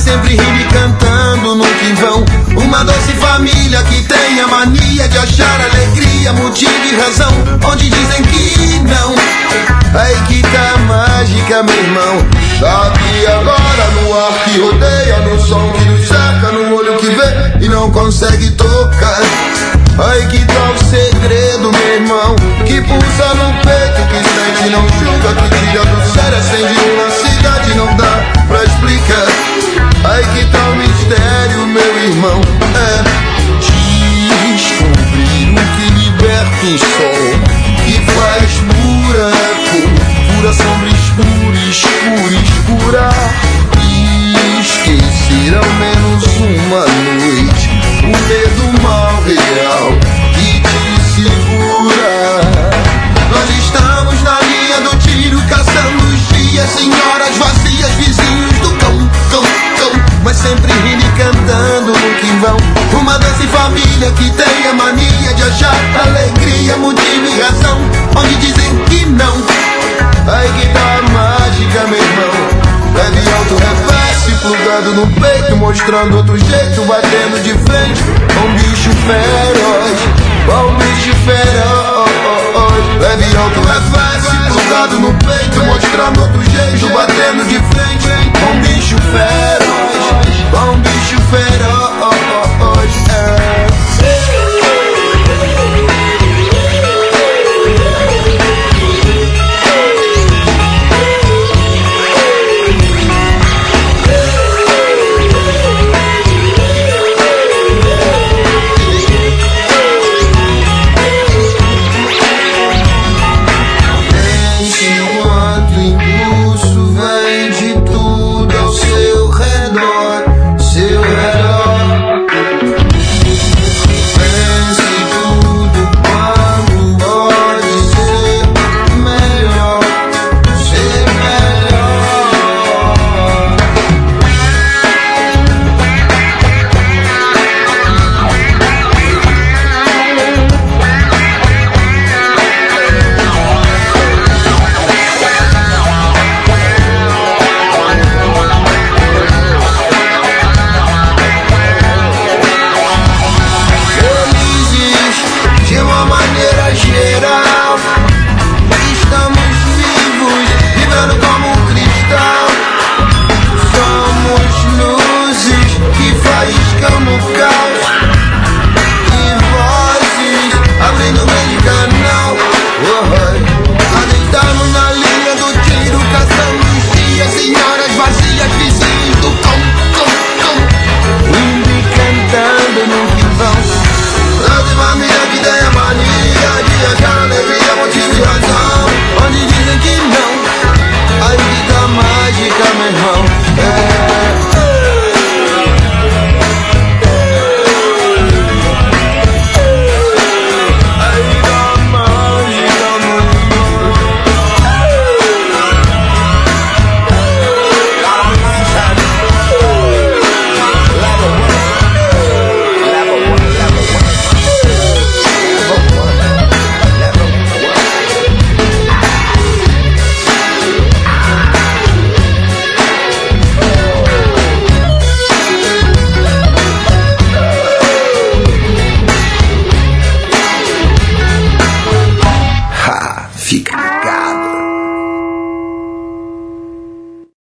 sempre rindo e cantando nunca em vão. Uma doce família que tem a mania de achar alegria, motivo e razão, onde dizem que não. Aí que tá a mágica, meu irmão. Sabe agora no ar que rodeia, no som que nos cerca, no olho que vê e não consegue tocar. Aí que tá o segredo, meu irmão, que pulsa no peito, que sente e não julga, que tira do sério, acende uma cidade, não dá pra explicar. Aí que tá o mistério, meu irmão, é descobrir o que liberta o sol, que faz buraco, pura sombra escura, escura, escura. Esquecer ao menos uma noite o medo mal real que te segura. Nós estamos na linha do tiro, caçando os dias, senhoras vazias, vizinhos do cão, cão, cão, mas sempre rindo e cantando nunca em vão. Uma doce família que tem a mania de achar alegria, motivo e razão, onde dizem que não. Aí que tá a mágica, meu irmão. Leve alto, reverse, plugado no peito, mostrando outro jeito, batendo de frente com um bicho feroz, com um bicho feroz. Leve alto, reverse, plugado no peito, mostrando outro jeito, batendo